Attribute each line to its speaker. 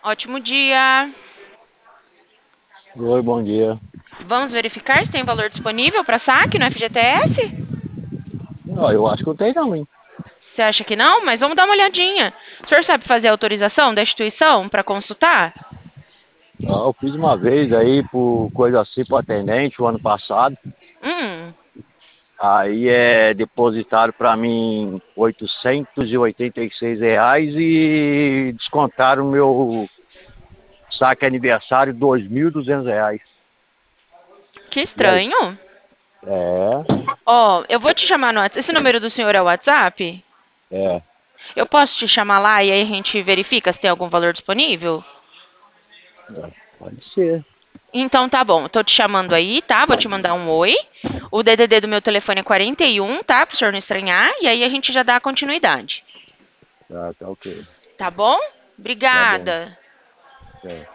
Speaker 1: Ótimo dia.
Speaker 2: Oi, bom dia.
Speaker 1: Vamos verificar se tem valor disponível para saque no FGTS?
Speaker 2: Não, eu acho que eu tenho também.
Speaker 1: Você acha que não? Mas vamos dar uma olhadinha. O senhor sabe fazer a autorização da instituição para consultar?
Speaker 2: Eu fiz uma vez aí por coisa assim pro atendente o ano passado.
Speaker 1: Hum,
Speaker 2: Aí depositaram para mim R$ 886 e descontaram meu saque aniversário R$ 2.200.
Speaker 1: que
Speaker 2: E aí?
Speaker 1: estranho.
Speaker 2: É,
Speaker 1: Ó, eu vou te chamar no WhatsApp. Esse número do senhor é o WhatsApp?
Speaker 2: é,
Speaker 1: Eu posso te chamar lá e aí a gente verifica se tem algum valor disponível?
Speaker 2: pode ser.
Speaker 1: Então tá bom, tô te chamando aí, tá? Vou te mandar um oi. O DDD do meu telefone é 41, tá? Pro senhor não estranhar. E aí a gente já dá a continuidade.
Speaker 2: Tá ok.
Speaker 1: Tá bom?
Speaker 2: Tá bom.
Speaker 1: Obrigada.
Speaker 2: É.